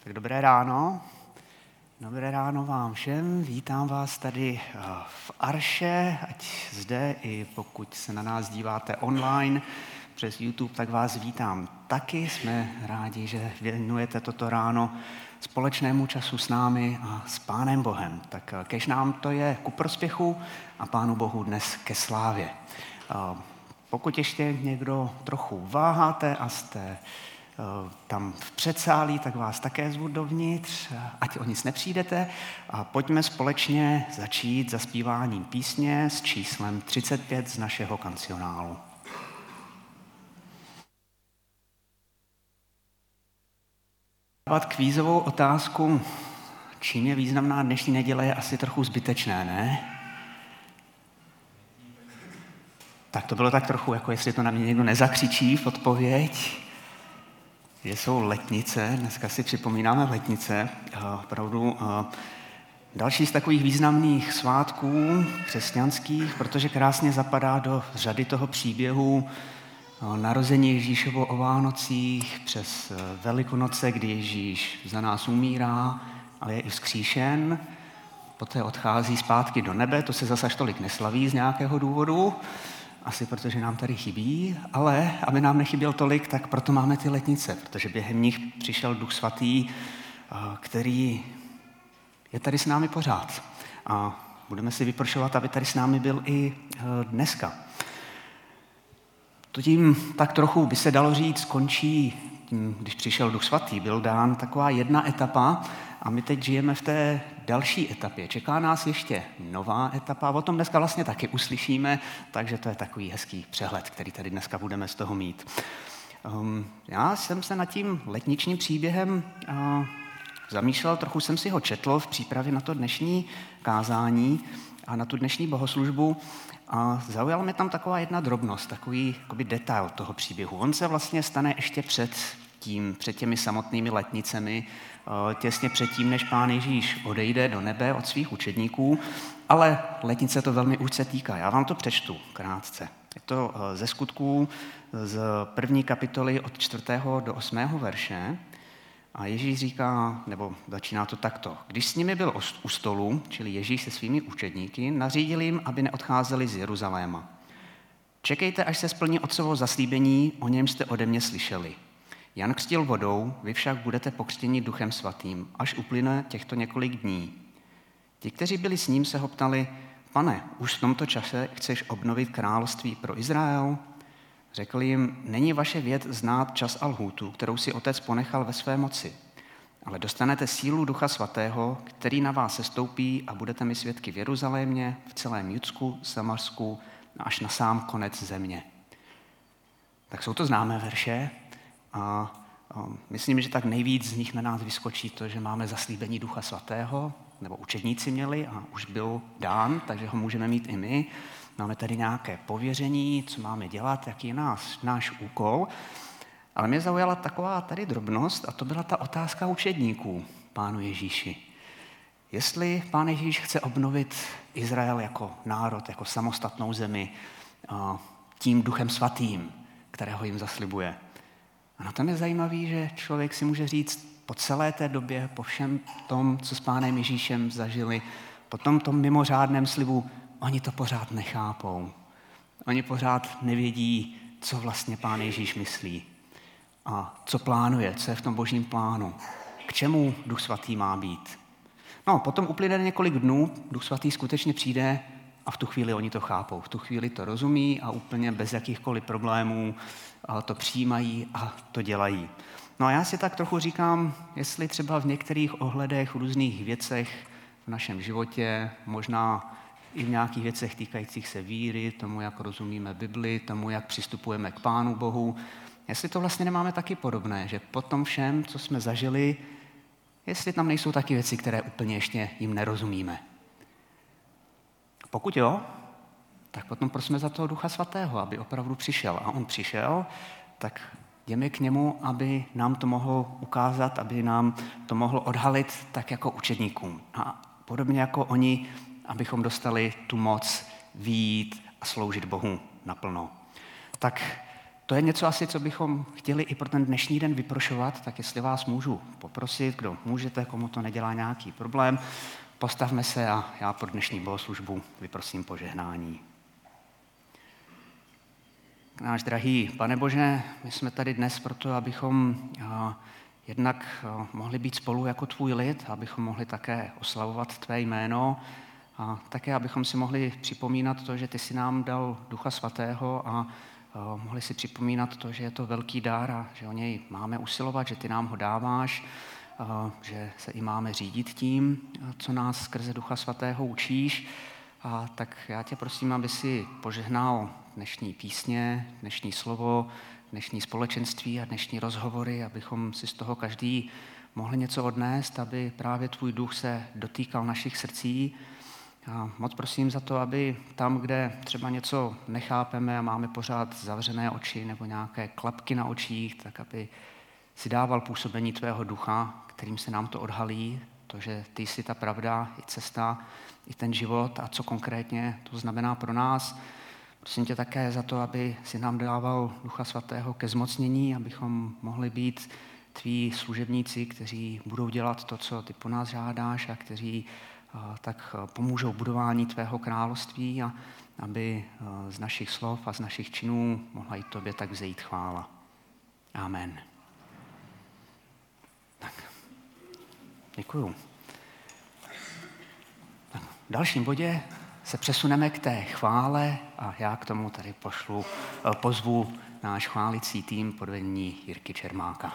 Tak dobré ráno. Dobré ráno vám všem. Vítám vás tady v Arše, ať zde i pokud se na nás díváte online přes YouTube, tak vás vítám taky. Jsme rádi, že věnujete toto ráno společnému času s námi a s Pánem Bohem. Tak kež nám to je ku prospěchu a Pánu Bohu dnes ke slávě. Pokud ještě někdo trochu váháte a jste tam v předsálí, tak vás také zvu dovnitř, ať o nic nepřijdete. A pojďme společně začít zaspíváním písně s číslem 35 z našeho kancionálu. Kvízovou otázku, čím je významná dnešní neděle, je asi trochu zbytečné, ne? Tak to bylo tak trochu, jako jestli to na mě někdo nezakřičí v odpověď. Že jsou letnice, dneska si připomínáme letnice, opravdu další z takových významných svátků křesťanských, protože krásně zapadá do řady toho příběhu narození Ježíšovo o Vánocích, přes Velikonoce, kdy Ježíš za nás umírá, ale je i vzkříšen, poté odchází zpátky do nebe, to se zase až tolik neslaví z nějakého důvodu, asi protože nám tady chybí, ale aby nám nechyběl tolik, tak proto máme ty letnice, protože během nich přišel Duch Svatý, který je tady s námi pořád. A budeme si vyprošovat, aby tady s námi byl i dneska. To tím tak trochu by se dalo říct, končí tím, když přišel Duch Svatý, byl dán taková jedna etapa a my teď žijeme v té další etapě. Čeká nás ještě nová etapa, o tom dneska vlastně taky uslyšíme, takže to je takový hezký přehled, který tady dneska budeme z toho mít. Já jsem se nad tím letničním příběhem zamýšlel, trochu jsem si ho četl v přípravě na to dnešní kázání a na tu dnešní bohoslužbu a zaujala mě tam taková jedna drobnost, takový detail toho příběhu. On se vlastně stane ještě před těmi samotnými letnicemi, těsně předtím, než Pán Ježíš odejde do nebe od svých učedníků, ale letnice to velmi úzce týká. Já vám to přečtu krátce. Je to ze Skutků z 1. kapitoly od 4. do 8. verše. A Ježíš říká, nebo začíná to takto. Když s nimi byl u stolu, čili Ježíš se svými učedníky, nařídil jim, aby neodcházeli z Jeruzaléma. Čekejte, až se splní Otcovo zaslíbení, o něm jste ode mě slyšeli. Jan křtil vodou, vy však budete pokřtěni Duchem Svatým, až uplyne těchto několik dní. Ti, kteří byli s ním, se ho ptali, Pane, už v tomto čase chceš obnovit království pro Izrael? Řekl jim, není vaše věc znát čas a lhůtu, kterou si Otec ponechal ve své moci, ale dostanete sílu Ducha Svatého, který na vás sestoupí a budete mi svědky v Jeruzalémě, v celém Judsku, Samarsku a až na sám konec země. Tak jsou to známé verše a myslím, že tak nejvíc z nich na nás vyskočí to, že máme zaslíbení Ducha Svatého, nebo učedníci měli a už byl dán, takže ho můžeme mít i my. Máme tady nějaké pověření, co máme dělat, jaký je náš úkol. Ale mě zaujala taková tady drobnost a to byla ta otázka učedníků Pánu Ježíši. Jestli Pán Ježíš chce obnovit Izrael jako národ, jako samostatnou zemi tím Duchem Svatým, kterého jim zaslibuje. A na tom je zajímavý, že člověk si může říct po celé té době, po všem tom, co s Pánem Ježíšem zažili, po tom mimořádném slibu, oni to pořád nechápou. Oni pořád nevědí, co vlastně Pán Ježíš myslí a co plánuje, co je v tom božím plánu, k čemu Duch Svatý má být. No, potom uplyne několik dnů, Duch Svatý skutečně přijde a v tu chvíli oni to chápou. V tu chvíli to rozumí a úplně bez jakýchkoliv problémů to přijímají a to dělají. No a já si tak trochu říkám, jestli třeba v některých ohledech, v různých věcech v našem životě, možná i v nějakých věcech týkajících se víry, tomu, jak rozumíme Bibli, tomu, jak přistupujeme k Pánu Bohu, jestli to vlastně nemáme taky podobné, že po tom všem, co jsme zažili, jestli tam nejsou taky věci, které úplně ještě jim nerozumíme. Pokud jo, tak potom prosíme za toho Ducha Svatého, aby opravdu přišel. A on přišel, tak jdeme k němu, aby nám to mohl ukázat, aby nám to mohlo odhalit tak jako učedníkům. A podobně jako oni, abychom dostali tu moc vyjít a sloužit Bohu naplno. Tak To je něco asi, co bychom chtěli i pro ten dnešní den vyprošovat, tak jestli vás můžu poprosit, kdo můžete, komu to nedělá nějaký problém, postavme se a já pro dnešní bohoslužbu vyprosím požehnání. Náš drahý Pane Bože, my jsme tady dnes proto, abychom jednak mohli být spolu jako tvůj lid, abychom mohli také oslavovat tvé jméno a také, abychom si mohli připomínat to, že ty jsi nám dal Ducha Svatého a mohli si připomínat to, že je to velký dar a že o něj máme usilovat, že ty nám ho dáváš, že se i máme řídit tím, co nás skrze Ducha Svatého učíš. A tak já tě prosím, aby si požehnal dnešní písně, dnešní slovo, dnešní společenství a dnešní rozhovory, abychom si z toho každý mohli něco odnést, aby právě tvůj duch se dotýkal našich srdcí. A moc prosím za to, aby tam, kde třeba něco nechápeme a máme pořád zavřené oči nebo nějaké klapky na očích, tak aby si dával působení tvého ducha, kterým se nám to odhalí, to, že ty jsi ta pravda, i cesta, i ten život a co konkrétně to znamená pro nás. Prosím tě také za to, aby si nám dával Ducha Svatého ke zmocnění, abychom mohli být tví služebníci, kteří budou dělat to, co ty po nás žádáš a kteří tak pomůžou budování tvého království a aby z našich slov a z našich činů mohla i tobě tak vzejít chvála. Amen. Tak. Děkuju. Tak. V dalším bodě se přesuneme k té chvále a já k tomu tady pozvu náš chválicí tým pod vedením Jirky Čermáka.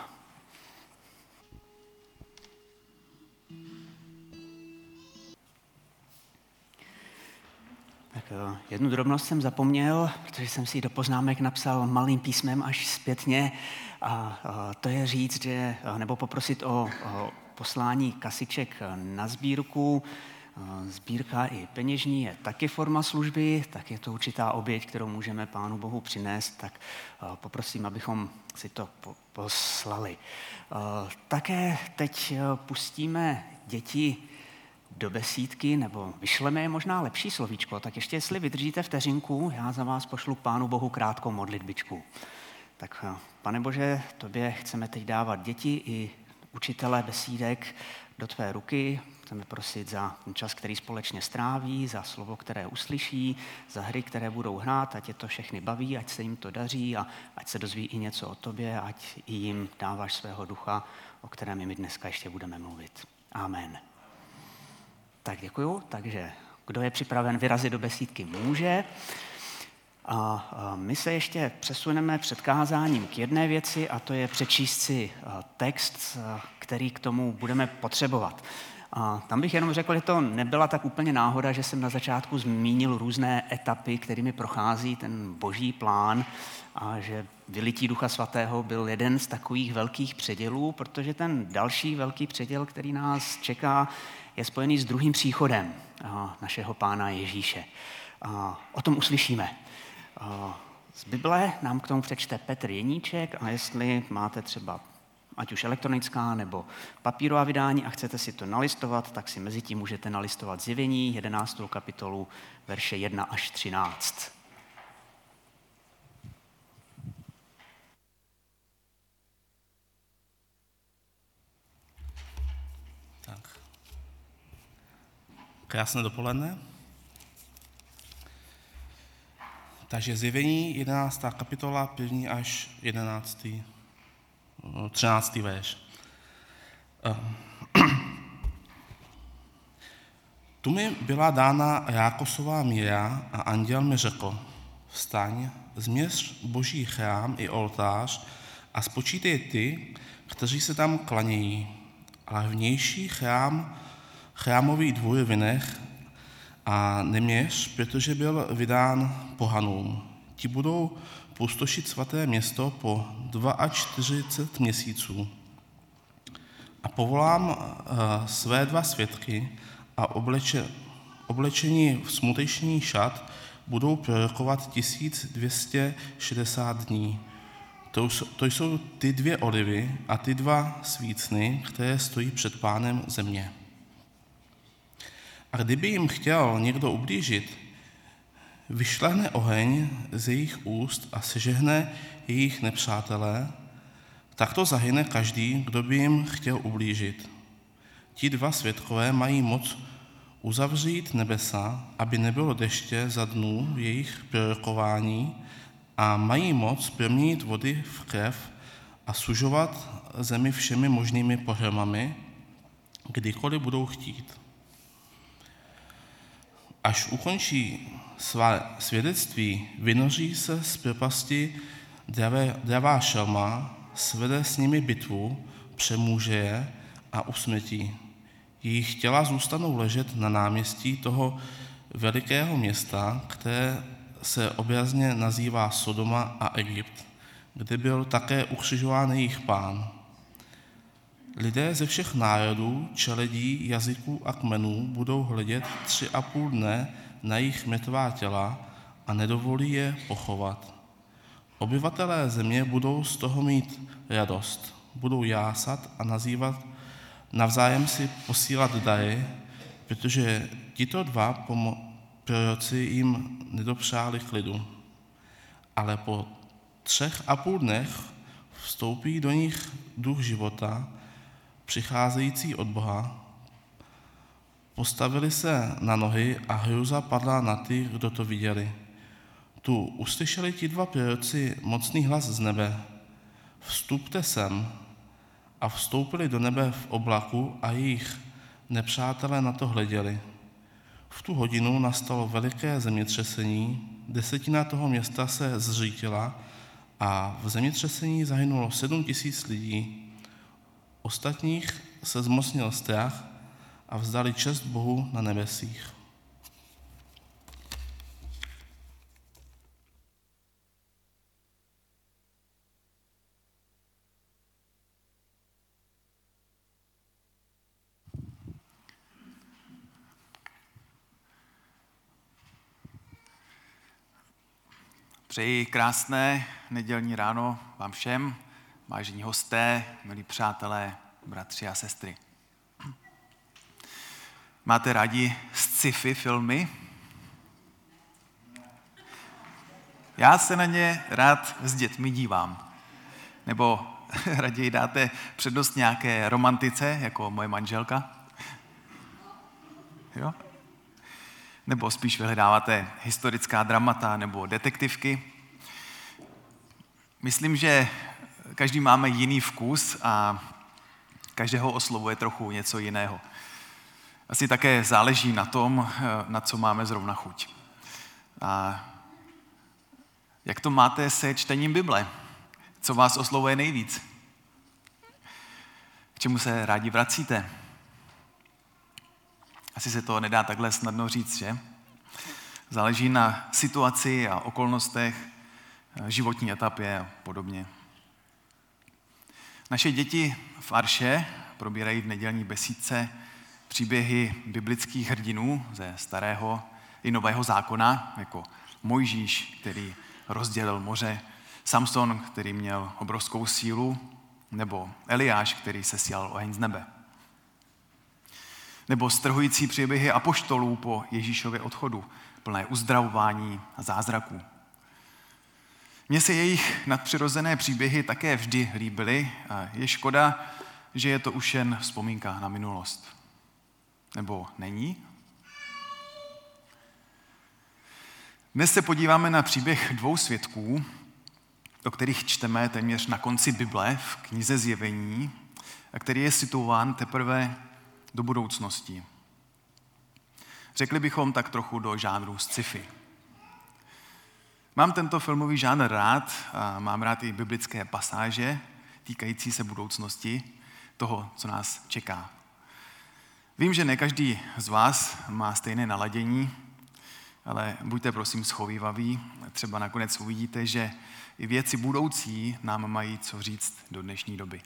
Tak jednu drobnost jsem zapomněl, protože jsem si ji do poznámek napsal malým písmem až zpětně a to je říct, že, nebo poprosit o poslání kasiček na sbírku. Sbírka i peněžní je taky forma služby, tak je to určitá oběť, kterou můžeme Pánu Bohu přinést, tak poprosím, abychom si to poslali. Také teď pustíme děti do besídky, nebo vyšleme je možná lepší slovíčko, tak ještě jestli vydržíte vteřinku, já za vás pošlu Pánu Bohu krátkou modlitbičku. Tak Pane Bože, tobě chceme teď dávat děti i učitele besídek do tvé ruky. Chceme prosit za čas, který společně stráví, za slovo, které uslyší, za hry, které budou hrát, ať je to všechny baví, ať se jim to daří a ať se dozví i něco o tobě, ať i jim dáváš svého ducha, o kterém my dneska ještě budeme mluvit. Amen. Tak děkuju. Takže kdo je připraven vyrazit do besídky, může. A my se ještě přesuneme před kázáním k jedné věci a to je přečíst si text, který k tomu budeme potřebovat. A tam bych jenom řekl, že to nebyla tak úplně náhoda, že jsem na začátku zmínil různé etapy, kterými prochází ten boží plán a že vylití Ducha Svatého byl jeden z takových velkých předělů, protože ten další velký předěl, který nás čeká, je spojený s druhým příchodem našeho Pána Ježíše. O tom uslyšíme. Z Bible nám k tomu přečte Petr Jeníček a jestli máte třeba ať už elektronická nebo papírová vydání a chcete si to nalistovat, tak si mezi tím můžete nalistovat Zjevení, 11. kapitolu, verše 1 až 13. Tak. Krásné dopoledne. Takže Zjevení, 11. kapitola, 1. až 11. 13. verš. Tu mi byla dána Jákosová míra a anděl mi řekl, vstaň, změř boží chrám i oltář a spočítej ty, kteří se tam klanějí. Ale vnější chrámový dvůr vynech a neměř, protože byl vydán pohanům. Ti budou pustošit svaté město po 42 měsíců. A povolám své 2 svědky a oblečení v smuteční šat budou prorokovat 1260 dní. To jsou ty 2 olivy a ty 2 svícny, které stojí před Pánem země. A kdyby jim chtěl někdo ublížit, vyšlehne oheň z jejich úst a sežehne jejich nepřátelé, tak to zahyne každý, kdo by jim chtěl ublížit. Ti dva svědkové mají moc uzavřít nebesa, aby nebylo deště za dnů jejich prorokování, a mají moc proměnit vody v krev a sužovat zemi všemi možnými pohromami, kdykoliv budou chtít. Až ukončí své svědectví, vynoří se z propasti dravá šelma, svede s nimi bitvu, přemůže je a usmrtí. Jejich těla zůstanou ležet na náměstí toho velikého města, které se obrazně nazývá Sodoma a Egypt, kde byl také ukřižován jejich Pán. Lidé ze všech národů, čeledí, jazyků a kmenů budou hledět 3,5 dne na jejich mrtvá těla a nedovolí je pochovat. Obyvatelé země budou z toho mít radost, budou jásat a nazývat, navzájem si posílat dary, protože tito dva proroci jim nedopřáli klidu. Ale po 3,5 dnech vstoupí do nich duch života, přicházející od Boha. Postavili se na nohy a hrůza padla na ty, kdo to viděli. Tu uslyšeli ti dva proroci mocný hlas z nebe. Vstupte sem. A vstoupili do nebe v oblaku a jejich nepřátelé na to hleděli. V tu hodinu nastalo veliké zemětřesení, 1/10 toho města se zřítila a v zemětřesení zahynulo 7 000 lidí. Ostatních se zmocnil strach a vzdali čest Bohu na nebesích. Přeji krásné nedělní ráno vám všem, vážení hosté, milí přátelé, bratři a sestry. Máte rádi sci-fi filmy? Já se na ně rád s dětmi dívám. Nebo raději dáte přednost nějaké romantice, jako moje manželka? Jo? Nebo spíš vyhledáváte historická dramata nebo detektivky? Myslím, že každý máme jiný vkus a každého oslovuje trochu něco jiného. Asi také záleží na tom, na co máme zrovna chuť. A jak to máte se čtením Bible? Co vás oslovuje nejvíc? K čemu se rádi vracíte? Asi se to nedá takhle snadno říct, že? Záleží na situaci a okolnostech, životní etapě a podobně. Naše děti v Arše probírají v nedělní besídce příběhy biblických hrdinů ze Starého i Nového zákona, jako Mojžíš, který rozdělil moře, Samson, který měl obrovskou sílu, nebo Eliáš, který sesial oheň z nebe. Nebo strhující příběhy apoštolů po Ježíšově odchodu, plné uzdravování a zázraků. Mně se jejich nadpřirozené příběhy také vždy líbily a je škoda, že je to už jen vzpomínka na minulost. Nebo není? Dnes se podíváme na příběh 2 svědků, o kterých čteme téměř na konci Bible v knize Zjevení, a který je situován teprve do budoucnosti. Řekli bychom tak trochu do žánru sci-fi. Mám tento filmový žánr rád a mám rád i biblické pasáže týkající se budoucnosti, toho, co nás čeká. Vím, že ne každý z vás má stejné naladění, ale buďte prosím schovývaví. Třeba nakonec uvidíte, že i věci budoucí nám mají co říct do dnešní doby.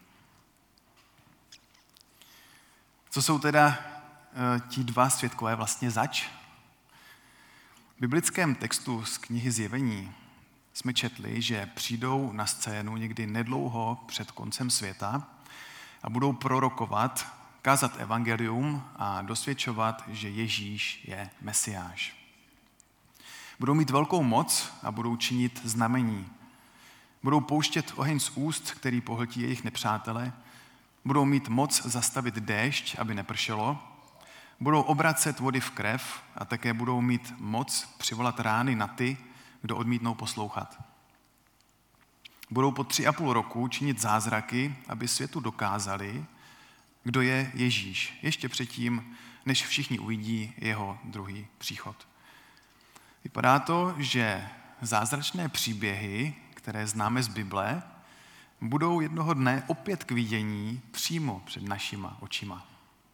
Co jsou teda ti 2 svědkové vlastně zač? V biblickém textu z knihy Zjevení jsme četli, že přijdou na scénu někdy nedlouho před koncem světa a budou prorokovat, kázat evangelium a dosvědčovat, že Ježíš je Mesiáš. Budou mít velkou moc a budou činit znamení. Budou pouštět oheň z úst, který pohltí jejich nepřátele. Budou mít moc zastavit déšť, aby nepršelo. Budou obracet vody v krev a také budou mít moc přivolat rány na ty, kdo odmítnou poslouchat. Budou po 3,5 roku činit zázraky, aby světu dokázali, kdo je Ježíš, ještě předtím, než všichni uvidí jeho druhý příchod. Vypadá to, že zázračné příběhy, které známe z Bible, budou jednoho dne opět k vidění přímo před našima očima.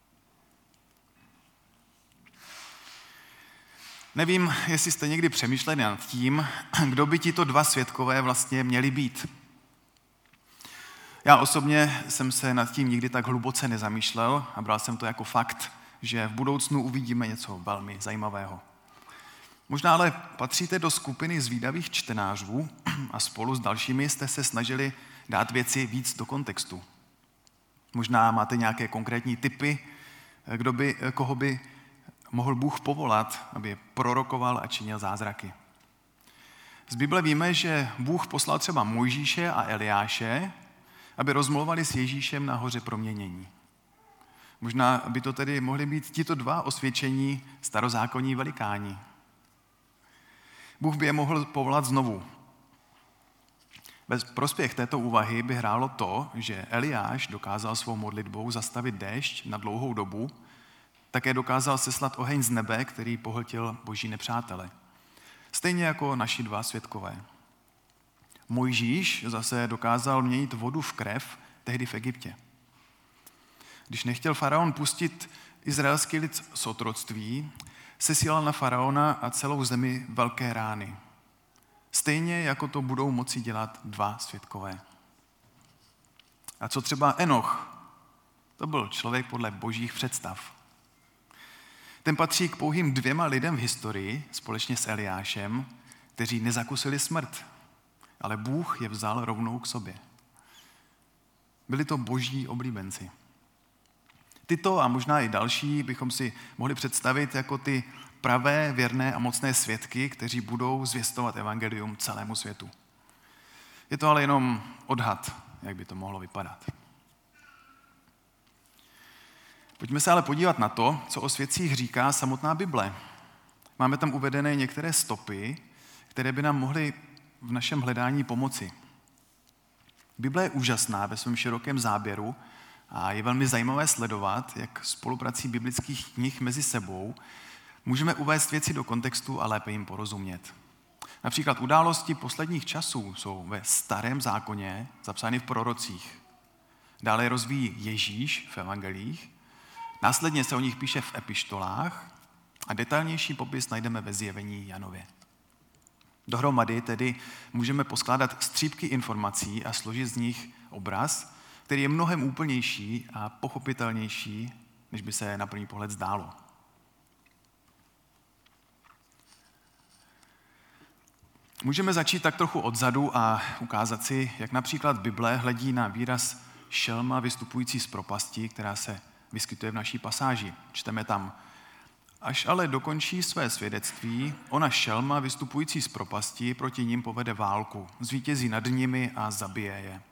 Nevím, jestli jste někdy přemýšleli nad tím, kdo by tito dva svědkové vlastně měli být. Já osobně jsem se nad tím nikdy tak hluboce nezamýšlel a bral jsem to jako fakt, že v budoucnu uvidíme něco velmi zajímavého. Možná ale patříte do skupiny zvídavých čtenářů a spolu s dalšími jste se snažili dát věci víc do kontextu. Možná máte nějaké konkrétní tipy, koho by mohl Bůh povolat, aby prorokoval a činil zázraky. Z Bible víme, že Bůh poslal třeba Mojžíše a Eliáše, aby rozmluvali s Ježíšem na hoře proměnění. Možná by to tedy mohli být tito dva osvědčení starozákonní velikáni. Bůh by je mohl povolat znovu. Bez prospěch této úvahy by hrálo to, že Eliáš dokázal svou modlitbou zastavit déšť na dlouhou dobu, také dokázal seslat oheň z nebe, který pohltil boží nepřátele. Stejně jako naši dva svědkové. Mojžíš zase dokázal měnit vodu v krev tehdy v Egyptě. Když nechtěl faraon pustit izraelský lid z otroctví, sesílal na faraona a celou zemi velké rány. Stejně jako to budou moci dělat dva svědkové. A co třeba Enoch? To byl člověk podle božích představ. Ten patří k pouhým 2 lidem v historii, společně s Eliášem, kteří nezakusili smrt, ale Bůh je vzal rovnou k sobě. Byli to boží oblíbenci. Tyto a možná i další bychom si mohli představit jako ty pravé, věrné a mocné svědky, kteří budou zvěstovat evangelium celému světu. Je to ale jenom odhad, jak by to mohlo vypadat. Pojďme se ale podívat na to, co o svědcích říká samotná Bible. Máme tam uvedené některé stopy, které by nám mohly v našem hledání pomoci. Bible je úžasná ve svém širokém záběru a je velmi zajímavé sledovat, jak spoluprací biblických knih mezi sebou můžeme uvést věci do kontextu a lépe jim porozumět. Například události posledních časů jsou ve Starém zákoně zapsány v prorocích. Dále je rozvíjí Ježíš v evangelích, následně se o nich píše v epištolách a detailnější popis najdeme ve Zjevení Janově. Dohromady tedy můžeme poskládat střípky informací a složit z nich obraz, který je mnohem úplnější a pochopitelnější, než by se na první pohled zdálo. Můžeme začít tak trochu odzadu a ukázat si, jak například Bible hledí na výraz šelma vystupující z propasti, která se vyskytuje v naší pasáži. Čteme tam: až ale dokončí své svědectví, ona šelma vystupující z propasti proti nim povede válku, zvítězí nad nimi a zabije je.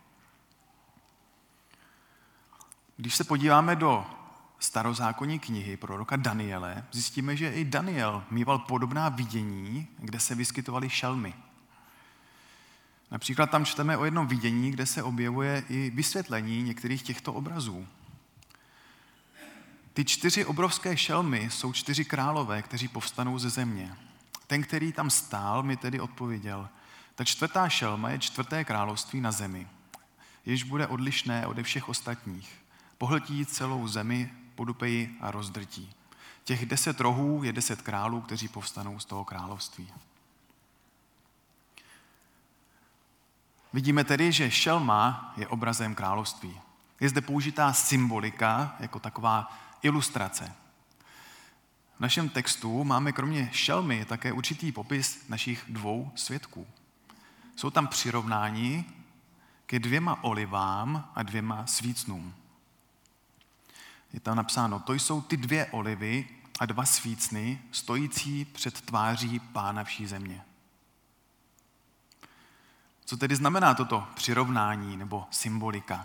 Když se podíváme do starozákonní knihy proroka Daniele, zjistíme, že i Daniel mýval podobná vidění, kde se vyskytovaly šelmy. Například tam čteme o jednom vidění, kde se objevuje i vysvětlení některých těchto obrazů. Ty 4 obrovské šelmy jsou 4 králové, kteří povstanou ze země. Ten, který tam stál, mi tedy odpověděl: ta 4. šelma je 4. království na zemi, jež bude odlišné ode všech ostatních. Pohltí celou zemi, podupe ji a rozdrtí. Těch 10 rohů je 10 králů, kteří povstanou z toho království. Vidíme tedy, že šelma je obrazem království. Je zde použitá symbolika jako taková ilustrace. V našem textu máme kromě šelmy také určitý popis našich 2 svědků. Jsou tam přirovnání ke 2 olivám a 2 svícnům. Je tam napsáno: to jsou ty 2 olivy, a 2 svícny stojící před tváří Pána vší země. Co tedy znamená toto přirovnání nebo symbolika?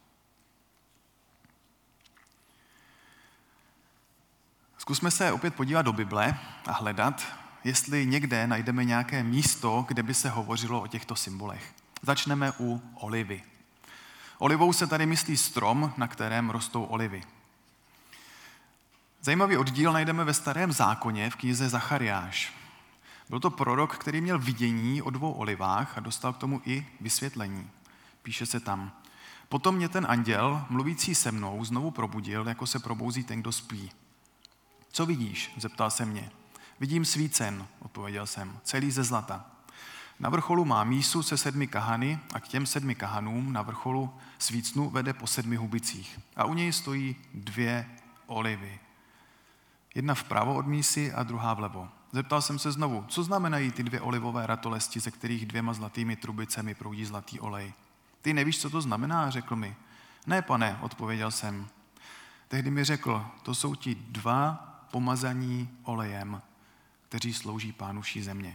Zkusme se opět podívat do Bible a hledat, jestli někde najdeme nějaké místo, kde by se hovořilo o těchto symbolech. Začneme u olivy. Olivou se tady myslí strom, na kterém rostou olivy. Zajímavý oddíl najdeme ve Starém zákoně v knize Zachariáš. Byl to prorok, který měl vidění o 2 olivách a dostal k tomu i vysvětlení. Píše se tam: Potom mě ten anděl, mluvící se mnou, znovu probudil, jako se probouzí ten, kdo spí. Co vidíš? Zeptal se mě. Vidím svícen, odpověděl jsem, celý ze zlata. Na vrcholu má mísu se 7 kahany a k těm 7 kahanům na vrcholu svícnu vede po 7 hubicích. A u něj stojí 2 olivy. Jedna vpravo od mísy a druhá vlevo. Zeptal jsem se znovu, co znamenají ty 2 olivové ratolesti, ze kterých 2 zlatými trubicemi proudí zlatý olej. Ty nevíš, co to znamená, řekl mi. Ne, pane, odpověděl jsem. Tehdy mi řekl, to jsou ti 2 pomazaní olejem, kteří slouží Pánu vší země.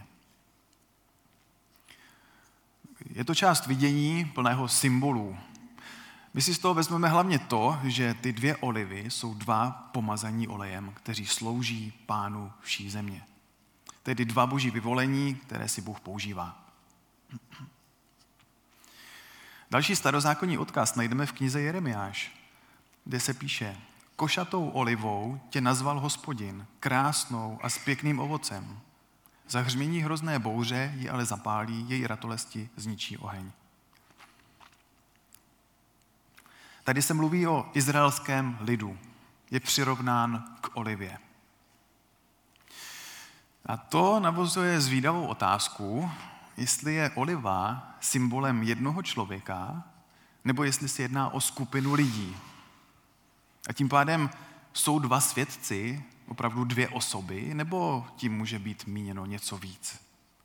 Je to část vidění plného symbolů. My si z toho vezmeme hlavně to, že ty 2 olivy jsou 2 pomazaní olejem, kteří slouží Pánu vší země. Tedy 2 boží vyvolení, které si Bůh používá. Další starozákonní odkaz najdeme v knize Jeremiáš, kde se píše: Košatou olivou tě nazval Hospodin, krásnou a s pěkným ovocem. Za hřmění hrozné bouře ji ale zapálí, její ratolesti zničí oheň. Tady se mluví o izraelském lidu. Je přirovnán k olivě. A to navozuje zvídavou otázku, jestli je oliva symbolem jednoho člověka, nebo jestli se jedná o skupinu lidí. A tím pádem jsou 2 svědci, opravdu 2 osoby, nebo tím může být míněno něco víc?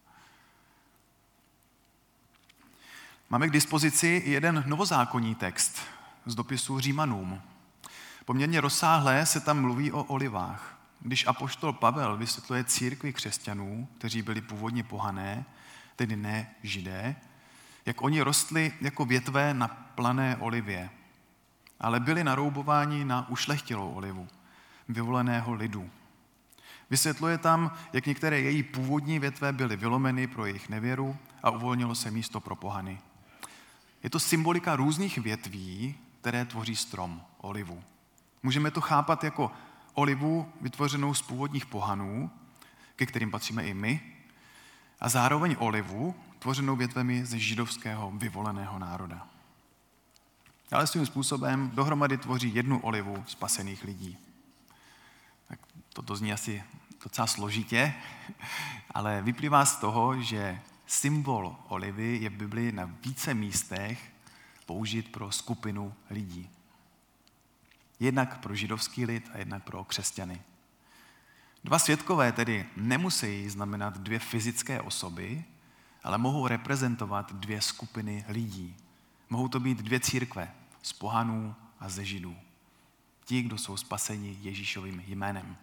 Máme k dispozici jeden novozákonní text z dopisu Římanům. Poměrně rozsáhle se tam mluví o olivách. Když apoštol Pavel vysvětluje církvi křesťanů, kteří byli původně pohané, tedy ne židé, jak oni rostli jako větve na plané olivě, ale byli naroubováni na ušlechtilou olivu, vyvoleného lidu. Vysvětluje tam, jak některé její původní větve byly vylomeny pro jejich nevěru a uvolnilo se místo pro pohany. Je to symbolika různých větví, které tvoří strom, olivu. Můžeme to chápat jako olivu vytvořenou z původních pohanů, ke kterým patříme i my, a zároveň olivu tvořenou větvemi ze židovského vyvoleného národa. Ale svým způsobem dohromady tvoří jednu olivu spasených lidí. Tak toto zní asi docela složitě, ale vyplývá z toho, že symbol olivy je v Biblii na více místech použit pro skupinu lidí. Jednak pro židovský lid a jednak pro křesťany. 2 svědkové tedy nemusí znamenat 2 fyzické osoby, ale mohou reprezentovat 2 skupiny lidí. Mohou to být 2 církve, z pohanů a ze židů. Ti, kdo jsou spaseni Ježíšovým jménem.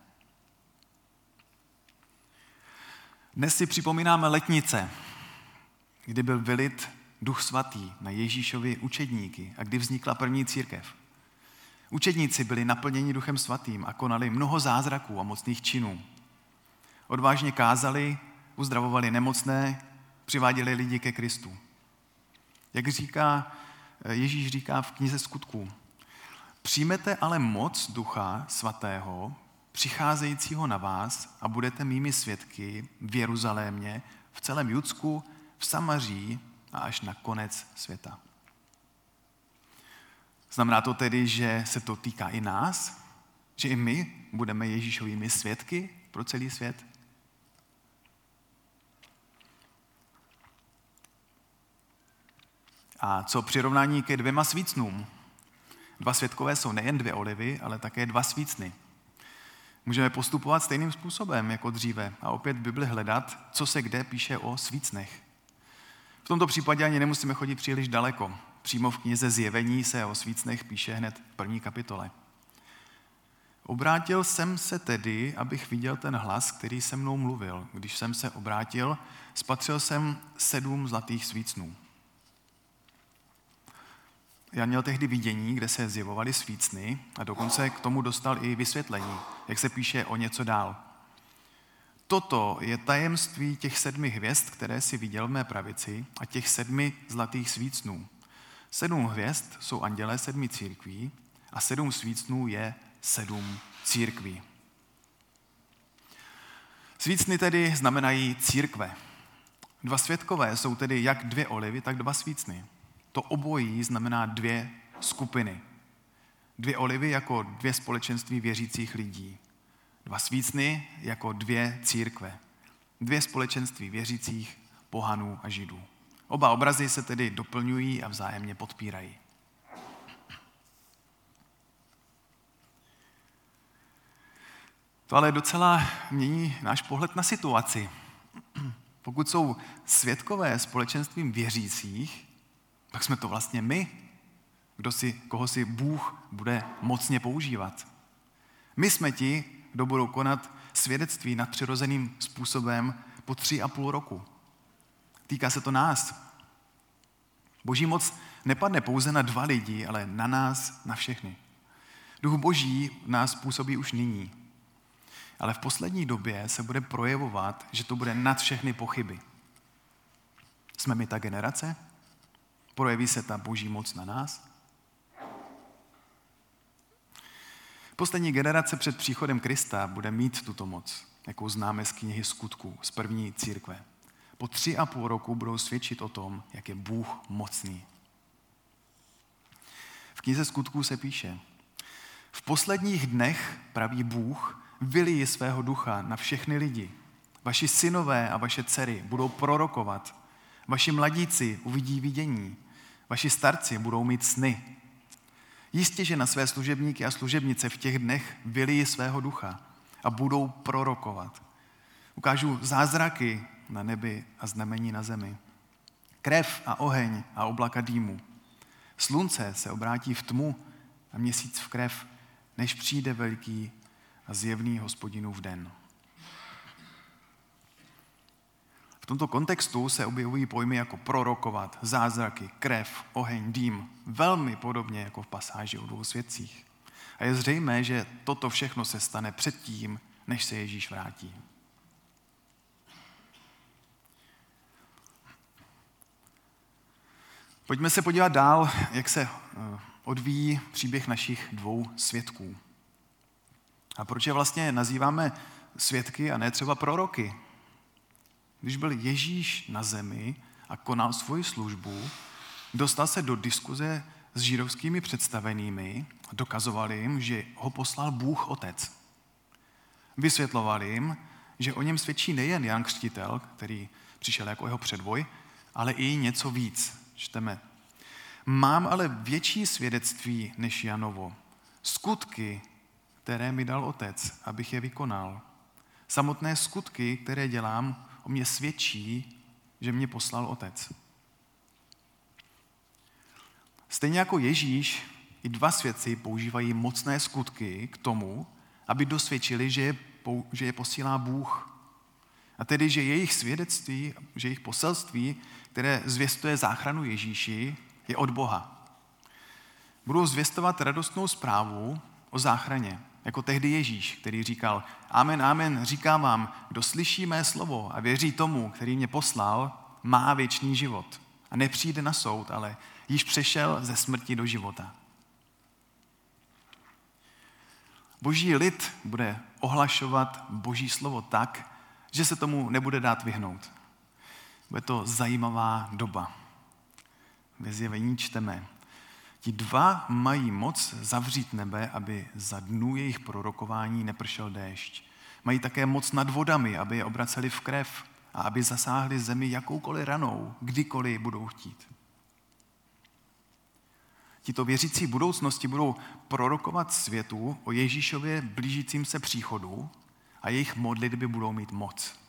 Dnes si připomínáme letnice, kdy byl vylit Duch Svatý na Ježíšovi učedníky a kdy vznikla první církev. Učedníci byli naplněni Duchem Svatým a konali mnoho zázraků a mocných činů. Odvážně kázali, uzdravovali nemocné, přiváděli lidi ke Kristu. Jak Ježíš říká v knize Skutků: Přijmete ale moc Ducha Svatého, přicházejícího na vás, a budete mými svědky v Jeruzalémě, v celém Judsku, v Samaří a až na konec světa. Znamená to tedy, že se to týká i nás? Že i my budeme Ježíšovými svědky pro celý svět? A co přirovnání ke 2 svícnům? 2 svědkové jsou nejen 2 olivy, ale také 2 svícny. Můžeme postupovat stejným způsobem jako dříve a opět v Bibli hledat, co se kde píše o svícnech. V tomto případě ani nemusíme chodit příliš daleko. Přímo v knize Zjevení se o svícnech píše hned v 1. kapitole. Obrátil jsem se tedy, abych viděl ten hlas, který se mnou mluvil. Když jsem se obrátil, spatřil jsem 7 zlatých svícnů. Já měl tehdy vidění, kde se zjevovaly svícny a dokonce k tomu dostal i vysvětlení, jak se píše o něco dál. Toto je tajemství těch 7 hvězd, které si viděl v mé pravici, a těch 7 zlatých svícnů. 7 hvězd jsou andělé 7 církví a 7 svícnů je 7 církví. Svícny tedy znamenají církve. 2 svědkové jsou tedy jak 2 olivy, tak 2 svícny. To obojí znamená 2 skupiny. 2 olivy jako 2 společenství věřících lidí. 2 svícny jako 2 církve. 2 společenství věřících pohanů a židů. Oba obrazy se tedy doplňují a vzájemně podpírají. To ale docela mění náš pohled na situaci. Pokud jsou svědkové společenstvím věřících, tak jsme to vlastně my, koho si Bůh bude mocně používat. My jsme ti, kdo budou konat svědectví nadpřirozeným způsobem po 3,5 roku. Týká se to nás. Boží moc nepadne pouze na 2 lidi, ale na nás, na všechny. Duch Boží nás působí už nyní. Ale v poslední době se bude projevovat, že to bude nad všechny pochyby. Jsme my ta generace? Projeví se ta Boží moc na nás? Poslední generace před příchodem Krista bude mít tuto moc, jakou známe z knihy Skutků, z první církve. Po 3,5 roku budou svědčit o tom, jak je Bůh mocný. V knize Skutků se píše: v posledních dnech, praví Bůh, vylije svého ducha na všechny lidi. Vaši synové a vaše dcery budou prorokovat. Vaši mladíci uvidí vidění. Vaši starci budou mít sny. Jistě, že na své služebníky a služebnice v těch dnech vylije svého ducha a budou prorokovat. Ukážu zázraky na nebi a znamení na zemi. Krev a oheň a oblaka dýmu. Slunce se obrátí v tmu a měsíc v krev, než přijde veliký a zjevný Hospodinův den. V tomto kontextu se objevují pojmy jako prorokovat, zázraky, krev, oheň, dým, velmi podobně jako v pasáži o 2 svědcích. A je zřejmé, že toto všechno se stane předtím, než se Ježíš vrátí. Pojďme se podívat dál, jak se odvíjí příběh našich 2 svědků. A proč je vlastně nazýváme svědky a ne třeba proroky? Když byl Ježíš na zemi a konal svoji službu, dostal se do diskuze s židovskými představenými a dokazoval jim, že ho poslal Bůh Otec. Vysvětloval jim, že o něm svědčí nejen Jan Křtitel, který přišel jako jeho předvoj, ale i něco víc. Čteme: mám ale větší svědectví než Janovo. Skutky, které mi dal Otec, abych je vykonal. Samotné skutky, které dělám, o mě svědčí, že mě poslal Otec. Stejně jako Ježíš, i 2 svědci používají mocné skutky k tomu, aby dosvědčili, že je posílá Bůh. A tedy, že jejich svědectví, že jejich poselství, které zvěstuje záchranu Ježíši, je od Boha. Budou zvěstovat radostnou zprávu o záchraně, jako tehdy Ježíš, který říkal: amen, amen, říkám vám, kdo slyší mé slovo a věří tomu, který mě poslal, má věčný život a nepřijde na soud, ale již přešel ze smrti do života. Boží lid bude ohlašovat Boží slovo tak, že se tomu nebude dát vyhnout. Bude to zajímavá doba. Ve Zjevení čteme: ti 2 mají moc zavřít nebe, aby za dnů jejich prorokování nepršel déšť. Mají také moc nad vodami, aby je obraceli v krev a aby zasáhli zemi jakoukoliv ranou, kdykoliv budou chtít. Tito věřící budoucnosti budou prorokovat světu o Ježíšově blížícím se příchodu a jejich modlitby budou mít moc.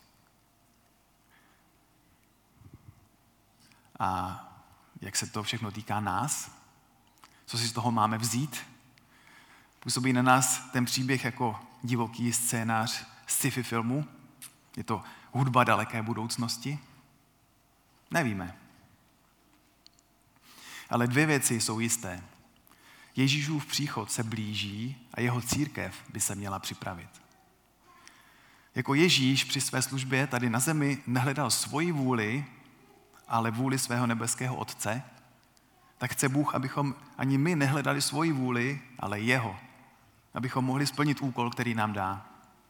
A jak se to všechno týká nás? Co si z toho máme vzít? Působí na nás ten příběh jako divoký scénář sci-fi filmu? Je to hudba daleké budoucnosti? Nevíme. Ale dvě věci jsou jisté. Ježíšův příchod se blíží a jeho církev by se měla připravit. Jako Ježíš při své službě tady na zemi nehledal svoji vůli, ale vůli svého nebeského Otce, tak chce Bůh, abychom ani my nehledali svoji vůli, ale jeho. Abychom mohli splnit úkol, který nám dá.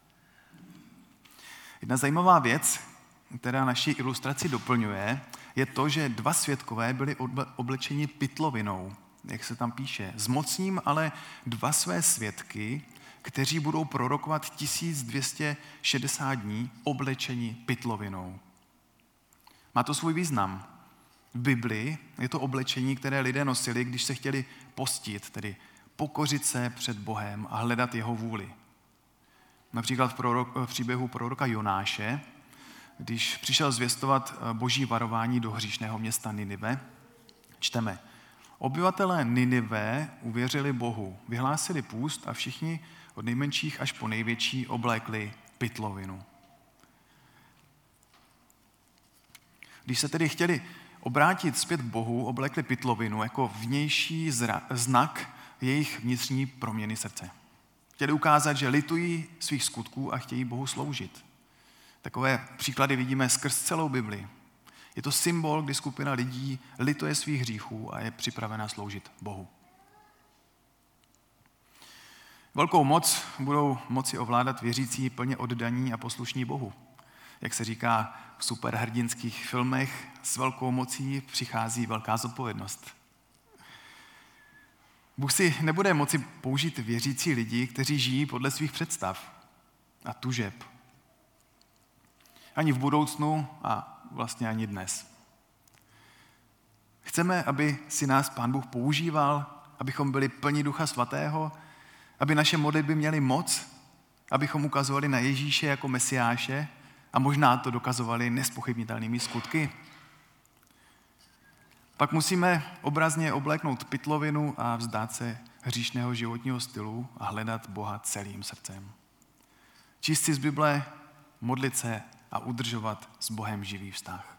Jedna zajímavá věc, která naši ilustraci doplňuje, je to, že dva svědkové byli oblečeni pytlovinou, jak se tam píše. Zmocním ale dva své svědky, kteří budou prorokovat 1260 dní oblečeni pytlovinou. Má to svůj význam. V Biblii je to oblečení, které lidé nosili, když se chtěli postit, tedy pokořit se před Bohem a hledat jeho vůli. Například v příběhu proroka Jonáše, když přišel zvěstovat boží varování do hříšného města Ninive, čteme: Obyvatelé Ninive uvěřili Bohu, vyhlásili půst a všichni od nejmenších až po největší oblékli pytlovinu. Když se tedy chtěli obrátit zpět k Bohu, oblékli pytlovinu jako vnější znak jejich vnitřní proměny srdce. Chtěli ukázat, že litují svých skutků a chtějí Bohu sloužit. Takové příklady vidíme skrz celou Bibli. Je to symbol, kdy skupina lidí lituje svých hříchů a je připravena sloužit Bohu. Velkou moc budou moci ovládat věřící plně oddaní a poslušní Bohu. Jak se říká v superhrdinských filmech, s velkou mocí přichází velká zodpovědnost. Bůh si nebude moci použít věřící lidi, kteří žijí podle svých představ a tužeb. Ani v budoucnu a vlastně ani dnes. Chceme, aby si nás Pán Bůh používal, abychom byli plni Ducha Svatého, aby naše modlitby měly moc, abychom ukazovali na Ježíše jako Mesiáše a možná to dokazovali nezpochybnitelnými skutky. Pak musíme obrazně obléknout pytlovinu a vzdát se hříšného životního stylu a hledat Boha celým srdcem. Číst si z Bible, modlit se a udržovat s Bohem živý vztah.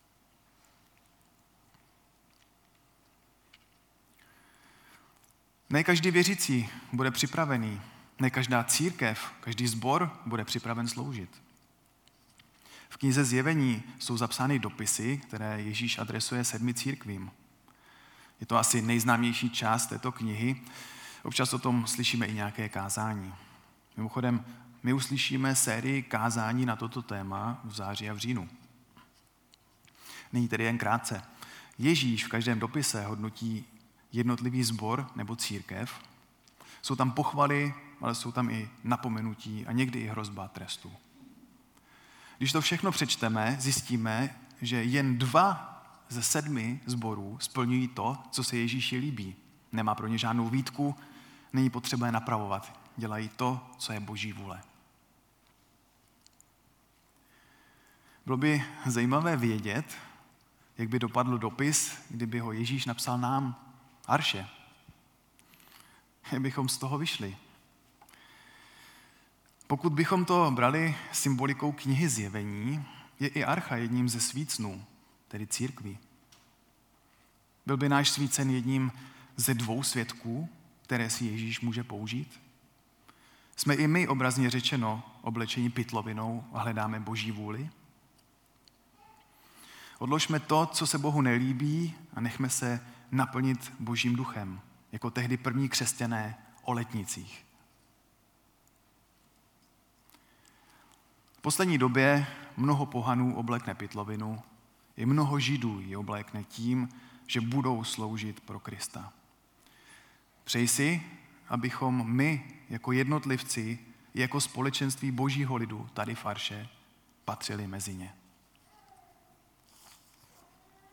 Ne každý věřící bude připravený, ne každá církev, každý sbor bude připraven sloužit. V knize Zjevení jsou zapsány dopisy, které Ježíš adresuje 7 církvím. Je to asi nejznámější část této knihy. Občas o tom slyšíme i nějaké kázání. Mimochodem, my uslyšíme sérii kázání na toto téma v září a v říjnu. Nyní tedy jen krátce. Ježíš v každém dopise hodnotí jednotlivý sbor nebo církev. Jsou tam pochvaly, ale jsou tam i napomenutí a někdy i hrozba trestu. Když to všechno přečteme, zjistíme, že jen 2 ze 7 sborů splňují to, co se Ježíši líbí. Nemá pro ně žádnou výtku, není potřeba je napravovat. Dělají to, co je Boží vůle. Bylo by zajímavé vědět, jak by dopadl dopis, kdyby ho Ježíš napsal nám, Arše. Jak bychom z toho vyšli? Pokud bychom to brali symbolikou knihy Zjevení, je i archa jedním ze svícnů, tedy církví. Byl by náš svícen jedním ze 2 svědků, které si Ježíš může použít? Jsme i my, obrazně řečeno, oblečeni pytlovinou a hledáme Boží vůli? Odložme to, co se Bohu nelíbí, a nechme se naplnit Božím duchem, jako tehdy první křesťané o letnicích. V poslední době mnoho pohanů oblékne pytlovinu, i mnoho Židů ji oblékne tím, že budou sloužit pro Krista. Přeji si, abychom my jako jednotlivci, jako společenství Božího lidu tady v Arše patřili mezi ně.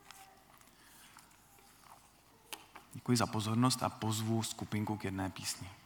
Děkuji za pozornost a pozvu skupinku k jedné písni.